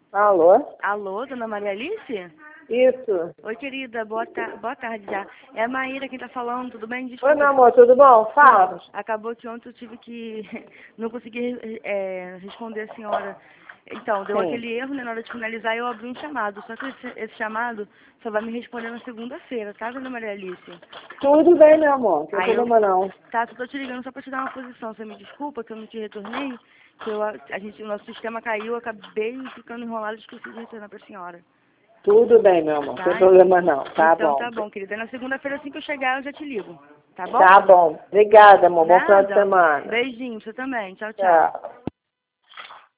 Alô? Alô, dona Maria Alice? Isso. Oi, querida, boa tarde já. É a Maíra quem tá falando, tudo bem? Oi, Desculpa. meu amor, tudo bom? Fala. Acabou que ontem eu tive que... não consegui responder a senhora. Então, deu Sim. aquele erro, né? Na hora de finalizar, eu abri um chamado. Só que esse chamado só vai me responder na segunda-feira, tá, dona Maria Alice? Tudo bem, meu amor. Não tem Aí problema não. Tá, tô te ligando só pra te dar uma posição. Você me desculpa que eu não te retornei, que o nosso sistema caiu, eu acabei ficando enrolado e esqueci de retornar pra senhora. Tudo bem, meu amor. Não Tá? tem problema não. Tá Então bom. tá bom, querida. Na segunda-feira, assim que eu chegar, eu já te ligo. Tá bom? Tá bom. Obrigada, amor. Bom final de Nada. semana. Beijinho, você também. Tchau, tchau. Tchau.